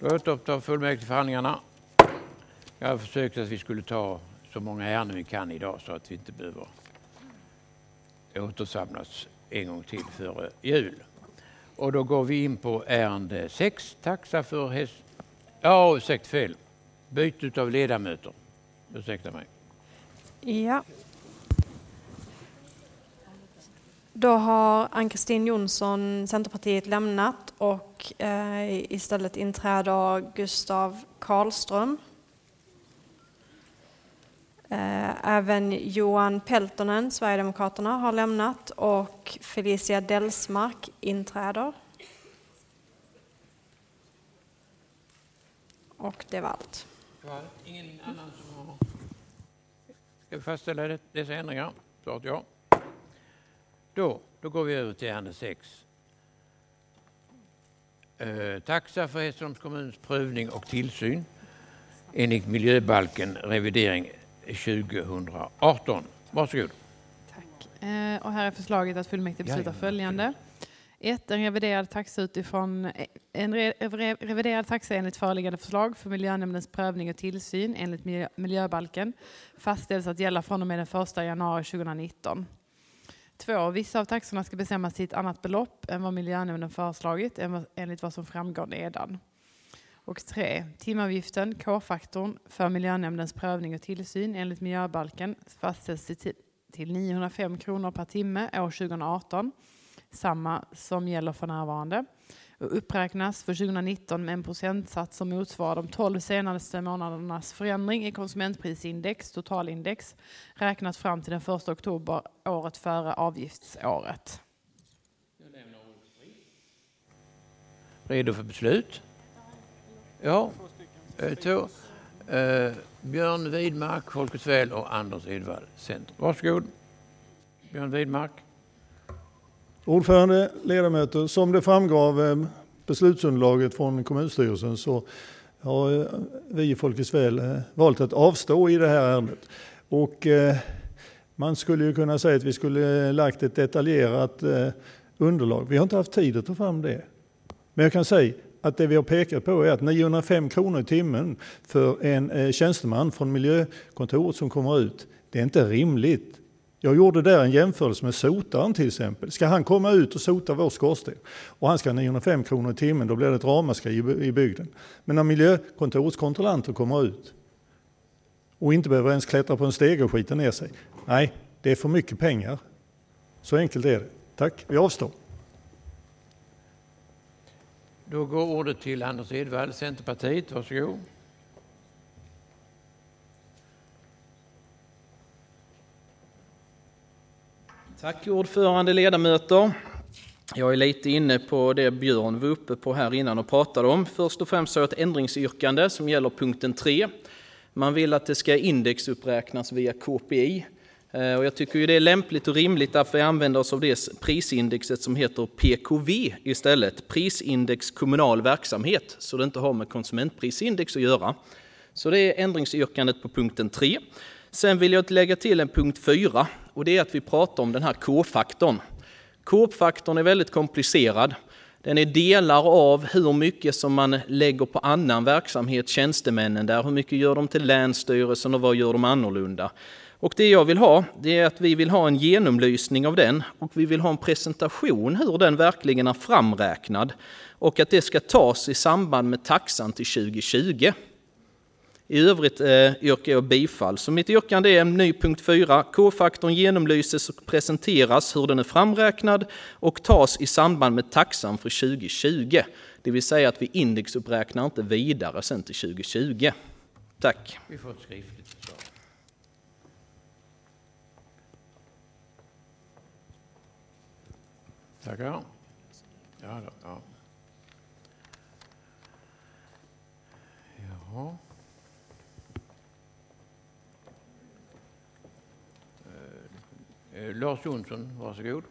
Då återupptar fullmäktigeförhandlingarna. Jag har försökt att vi skulle ta så många ärenden vi kan idag så att vi inte behöver återsamlas en gång till före jul. Och då går vi in på ärende 6, taxa för fel. Byte av ledamöter. Ursäkta mig. Ja. Då har Ann-Kristin Jonsson, Centerpartiet, lämnat och istället inträder Gustav Karlström. Även Johan Peltonen, Sverigedemokraterna, har lämnat och Felicia Delsmark inträder. Och det var allt. Ingen annan som har... Ska vi fastställa dessa ändringar? Svaret ja. Då går vi över till ärende 6. Taxa för Hässleholms kommuns prövning och tillsyn enligt miljöbalken revidering 2018. Varsågod. Tack. Och här är förslaget att fullmäktige beslutar följande. 1. En reviderad taxa utifrån en reviderad taxa enligt föreliggande förslag för miljönämndens prövning och tillsyn enligt miljöbalken fastställs att gälla från och med den 1 januari 2019. 2. Vissa av taxorna ska bestämmas till ett annat belopp än vad miljönämnden föreslagit enligt vad som framgår nedan. Och 3. Timavgiften, K-faktorn, för miljönämndens prövning och tillsyn enligt miljöbalken fastställs till 905 kronor per timme år 2018. Samma som gäller för närvarande. Och uppräknas för 2019 med en procentsats som motsvarar de 12 senaste månadernas förändring i konsumentprisindex, totalindex, räknat fram till den 1 oktober året före avgiftsåret. Redo för beslut? Ja. 2. Björn Widmark, Folkets väl och Anders Edvall, Center. Varsågod. Björn Widmark. Ordförande, ledamöter, som det framgår av beslutsunderlaget från kommunstyrelsen så har vi i Folkets väl valt att avstå i det här ärendet. Och man skulle ju kunna säga att vi skulle lagt ett detaljerat underlag. Vi har inte haft tid att ta fram det. Men jag kan säga att det vi har pekat på är att 905 kronor i timmen för en tjänsteman från miljökontoret som kommer ut, det är inte rimligt. Jag gjorde där en jämförelse med sotaren till exempel. Ska han komma ut och sota vår skorsten och han ska ha 905 kronor i timmen, då blir det ett ramaskri i bygden. Men när miljökontorets kontrollanter kommer ut och inte behöver ens klättra på en steg och skita ner sig. Nej, det är för mycket pengar. Så enkelt är det. Tack, vi avstår. Då går ordet till Anders Edvall, Centerpartiet. Varsågod. Tack ordförande, ledamöter. Jag är lite inne på det Björn var uppe på här innan och pratade om. Först och främst så är ett ändringsyrkande som gäller punkten 3. Man vill att det ska indexuppräknas via KPI. Och jag tycker ju det är lämpligt och rimligt att vi använder oss av det prisindexet som heter PKV istället. Prisindex kommunal verksamhet, så det inte har med konsumentprisindex att göra. Så det är ändringsyrkandet på punkten 3. Sen vill jag lägga till en punkt 4 och det är att vi pratar om den här K-faktorn. K-faktorn är väldigt komplicerad. Den är delar av hur mycket som man lägger på annan verksamhet, tjänstemännen där, hur mycket gör de till länsstyrelsen och vad gör de annorlunda. Och det jag vill ha, det är att vi vill ha en genomlysning av den och vi vill ha en presentation hur den verkligen är framräknad och att det ska tas i samband med taxan till 2020. I övrigt yrkar jag bifall. Så mitt yrkande är en ny punkt 4. K-faktorn genomlyses och presenteras hur den är framräknad och tas i samband med taxan för 2020. Det vill säga att vi indexuppräknar inte vidare sen till 2020. Tack. Vi får ett skriftligt förslag. Tackar. Ja. Jaha. Lars Jonsson, varsågod.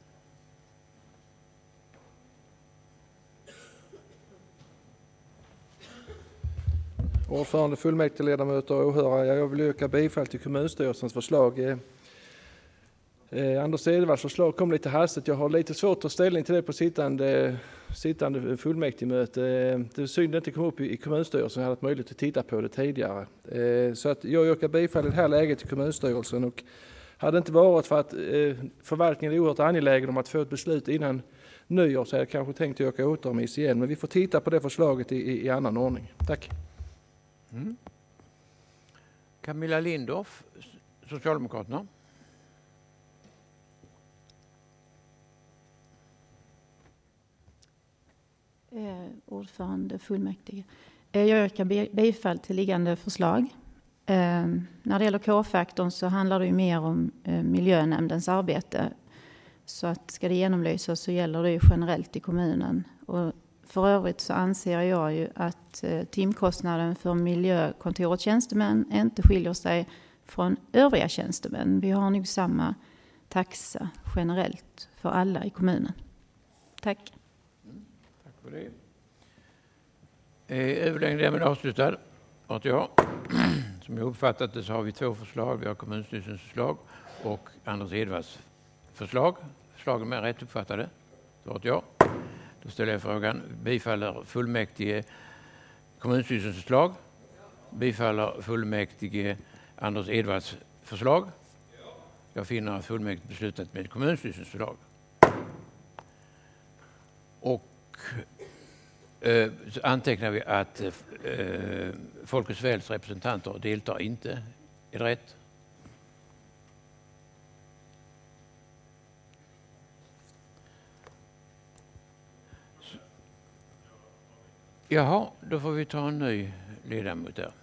Ordförande, fullmäktigeledamöter och åhörare, jag vill yrka bifall till kommunstyrelsens förslag. Anders Edvards förslag kom lite hastigt. Jag har lite svårt att ta ställning till det på sittande fullmäktigemöte. Det är synd att det inte kom upp i kommunstyrelsen. Jag hade haft möjlighet att titta på det tidigare. Så att jag yrkar bifall i det här läget till kommunstyrelsen. Och hade det inte varit för att förvaltningen är oerhört angelägen om att få ett beslut innan nyår, så jag kanske tänkt att yrka återremiss igen. Men vi får titta på det förslaget i annan ordning. Tack. Camilla Lindorff, Socialdemokraterna. Ordförande fullmäktige. Jag yrkar bifall till liggande förslag. När det gäller K-faktorn så handlar det ju mer om miljönämndens arbete. Så att ska det genomlysas så gäller det ju generellt i kommunen. Och för övrigt så anser jag ju att timkostnaden för miljökontorets tjänstemän inte skiljer sig från övriga tjänstemän. Vi har nog samma taxa generellt för alla i kommunen. Tack. Tack för det. Överläggningen är avslutad. Som jag uppfattat det så har vi 2 förslag. Vi har kommunstyrelsens förslag och Anders Edvards förslag. Förslagen är rätt uppfattade. Ja. Då ställer jag frågan. Bifaller fullmäktige kommunstyrelsens förslag? Bifaller fullmäktige Anders Edvards förslag? Jag finner att fullmäktige beslutat med kommunstyrelsens förslag. Och så antecknar vi att Folkets väls representanter deltar inte. Är det rätt? Jaha, då får vi ta en ny ledamot där.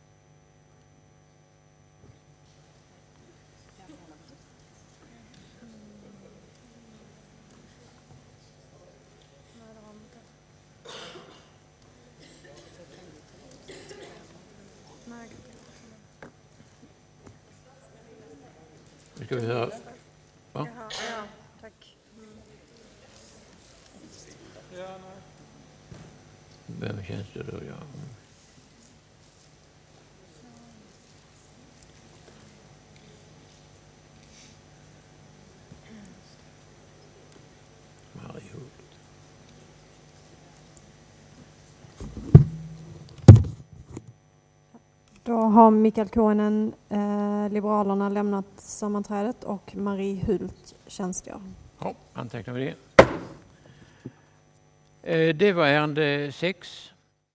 Nu ska vi höra. Va? Ja, tack. Vem känns det då? Ja. Marie Hult. Då har Mikael Konen, Liberalerna, lämnat sammanträdet och Marie Hult tjänstgör. Ja, antecknar vi det. Det var ärende 6.